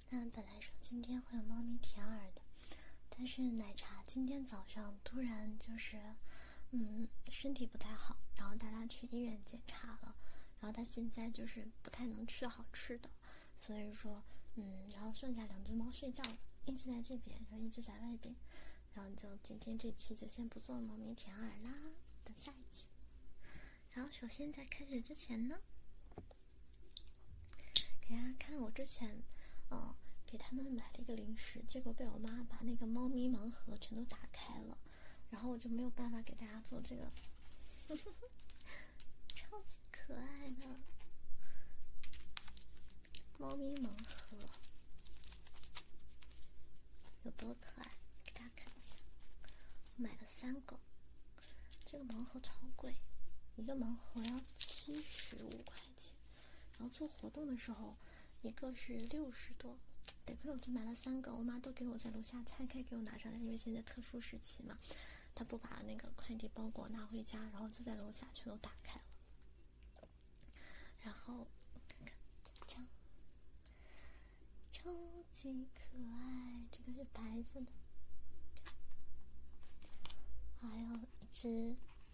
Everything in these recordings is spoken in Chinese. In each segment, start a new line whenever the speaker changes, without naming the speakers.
那本来说今天会有猫咪舔耳的，但是奶茶今天早上突然就是身体不太好，然后带他去医院检查了，然后他现在就是不太能吃好吃的，所以说然后剩下2只猫睡觉了，一只在这边，然后一只在外边，然后就今天这期就先不做猫咪舔耳啦，等下一期。然后首先在开始之前呢，给大家看我之前给他们买了一个零食，结果被我妈把那个猫咪盲盒全都打开了，然后我就没有办法给大家做这个超级可爱的猫咪盲盒，有多可爱给大家看一下。我买了3个，这个盲盒超贵，一个盲盒要75块钱，然后做活动的时候一个是60多，得亏我就买了3个，我妈都给我在楼下拆开给我拿上来，因为现在特殊时期嘛，她不把那个快递包裹拿回家，然后就在楼下全都打开了。然后看看这样超级可爱，这个是白色的，还有一只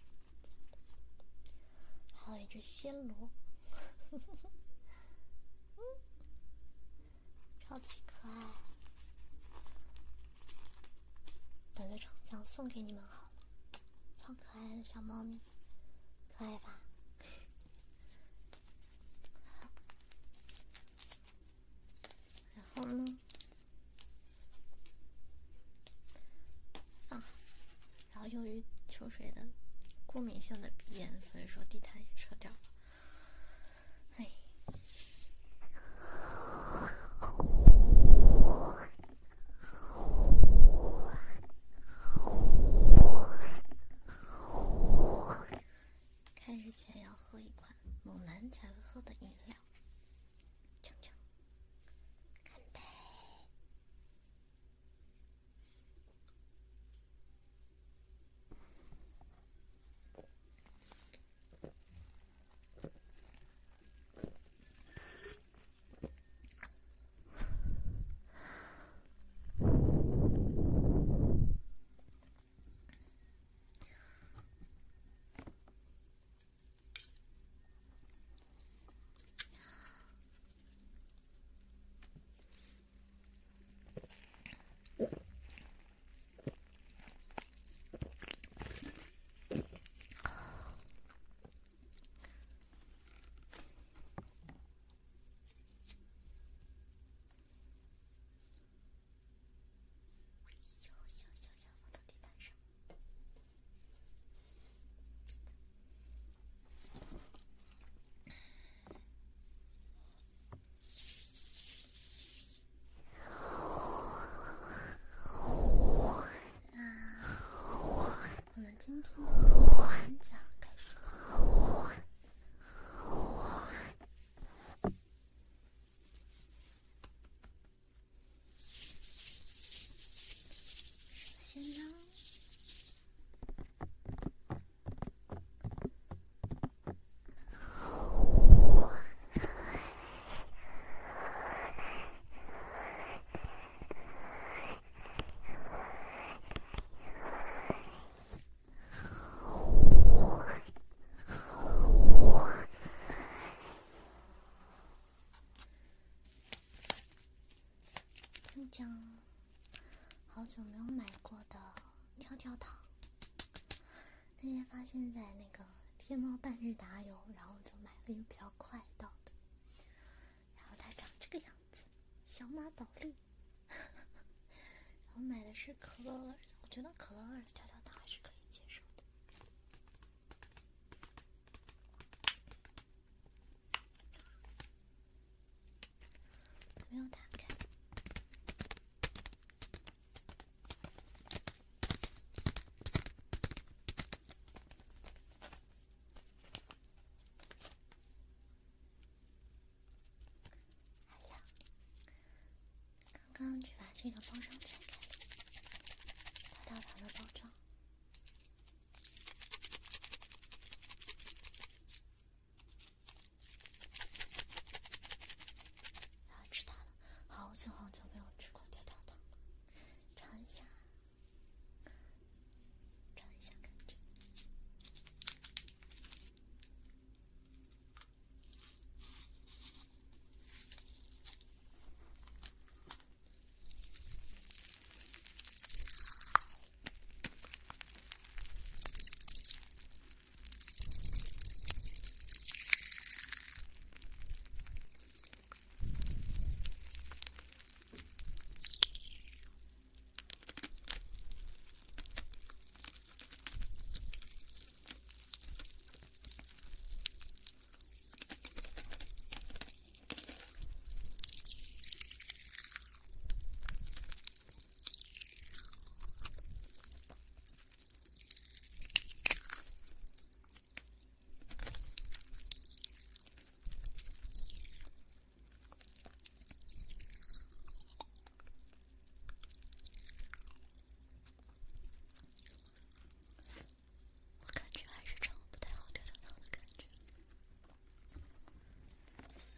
暹罗超级可爱，等着抽奖送给你们好了，超可爱的小猫咪，可爱吧？好，然后呢然后由于秋水的过敏性的鼻炎，所以说地毯也撤掉了。开始前要喝一款猛男才会喝的饮料，锵锵，干杯！今天的演讲开始了。首先呢，讲好久没有买过的跳跳糖，那天发现在那个天猫半日达有，然后就买了一个比较快到的，然后它长这个样子，小马宝莉然后买的是可乐味，我觉得可乐味的跳跳糖还是可以接受的。没有打开，刚刚去把这个包装拆开了，跳跳糖的包装。然后吃它了，好久好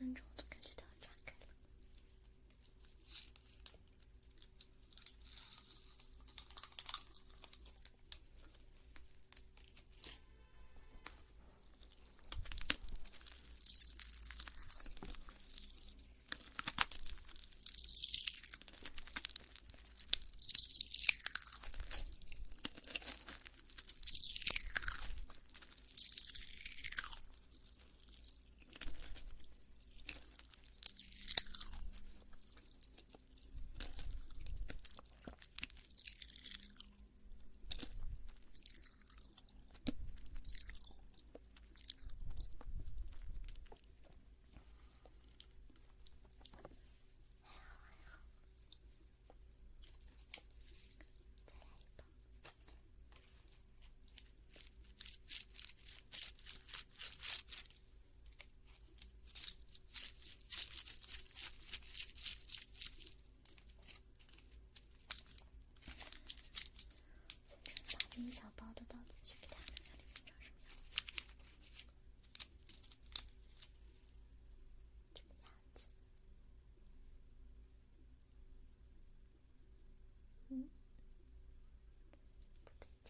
分钟，我都感觉到要炸开了。这一小包的倒进去，给大家看看里面长什么样。这个样子。不对劲。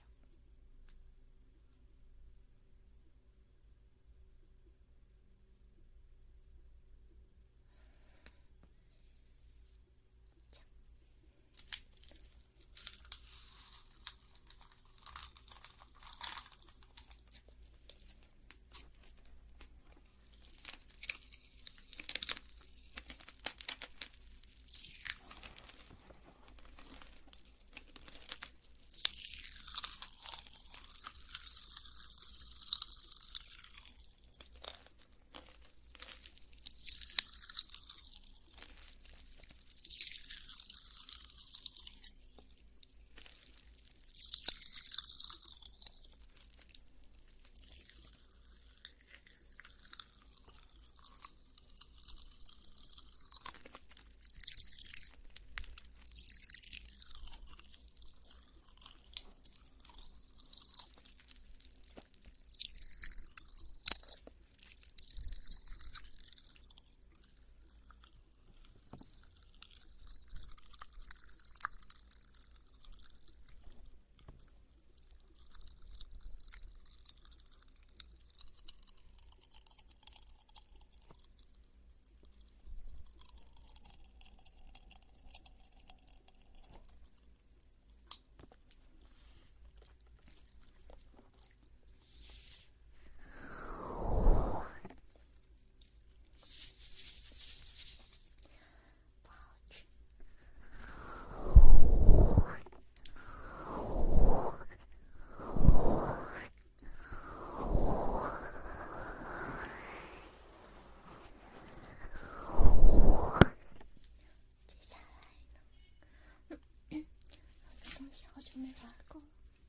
没玩过。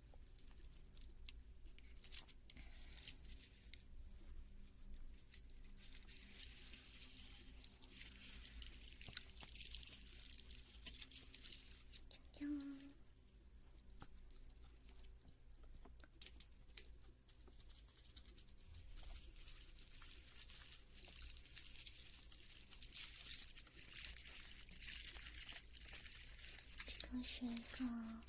这样啊。这个是一个